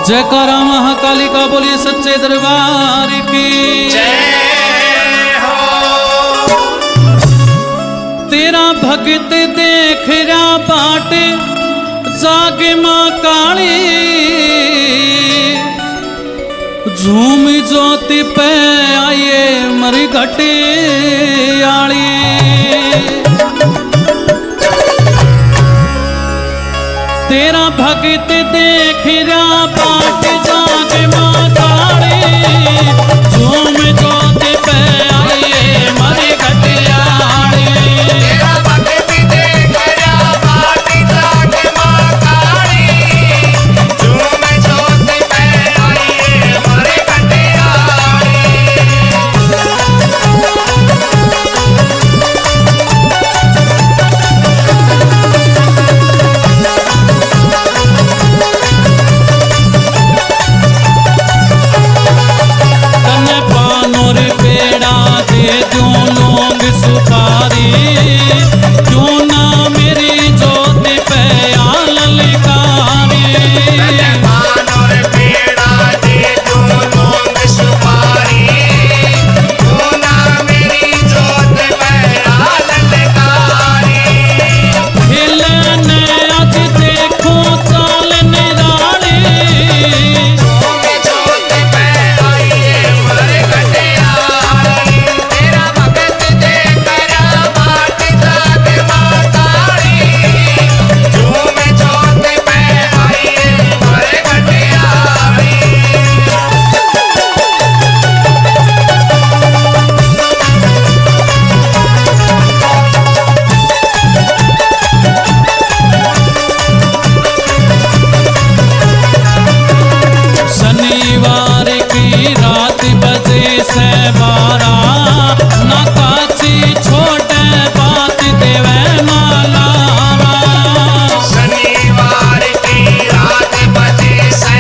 जयकारा महाकाली का बोलिए सच्चे दरबार की जय हो। तेरा भगत देख रहा बाट जागे माँ काली झूम ज्योति पे आइए मरी घटे आली। तेरा भगत देख रहा बाट जागे माँ काली झूम ज्योति पे आइए मरी घटे आली। तेरा भगत देख रहा बाट जागे माँ काली झूम ज्योति पे आइए मरी घटे आली। तने पानोर पेड़ा दे दूं लौंग सुपारी क्यों ना मेरी ज्योति पे आ ललकारी। पान और पेड़ा दे दूं लौंग सुपारी क्यों ना मेरी ज्योत पे आ ललकारी। खिलने आज देखो चाल निराली झूम ज्योत पे आइए मरी घटे आली। तेरा भगत देख रहा बाट जागे माँ काली झूम ज्योत पे आइए मरी घटे आली। शनिवार की रात बजे से 12 ना काची छोटे बात देवे मालारा। शनिवार की रात बजे से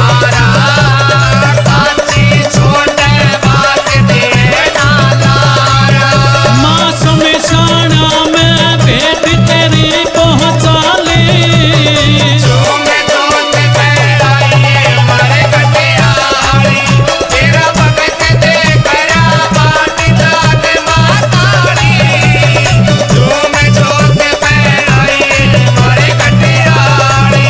12 काची छोटे बात देना लारा। माँ शमशाना में भेंट तेरी पहुँचा ली झूम ज्योत पे आइए मरी घटे आली। तेरा भगत देख रहा बाट जागे माँ काली झूम ज्योत पे आइए मरी घटे आली।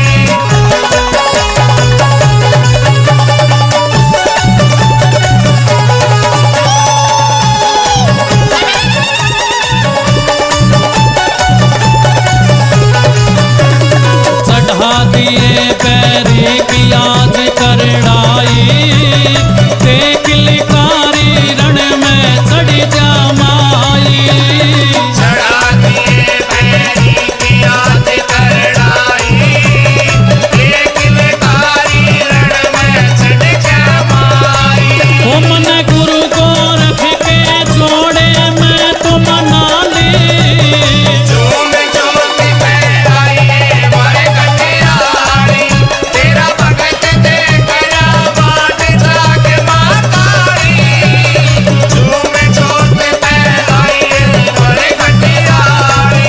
चढ़ा दिए पैरी की आज करड़ाई देख लिकारी रण में चढ़ी जा माई। चढ़ा दिए बैरी की याद करड़ाई एक लेकारी रण में चढ़ जा माई। ओ मन गुरु को रख के जोड़े मैं तो मना ली झूम ज्योत पे आइए मरी घटे आली। तेरा भगत देख रहा बाट जागे माँ काली झूम ज्योत पे आइए मरी घटे आली।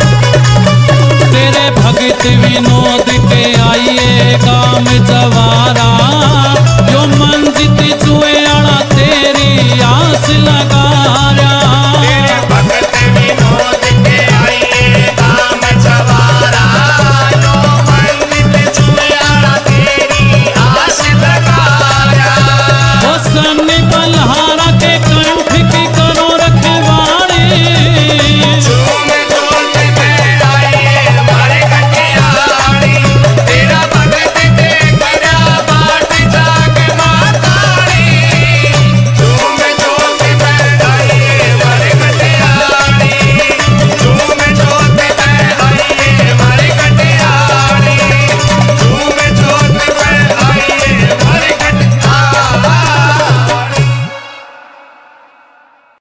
तेरे भगत विनोद के आइए काम जवार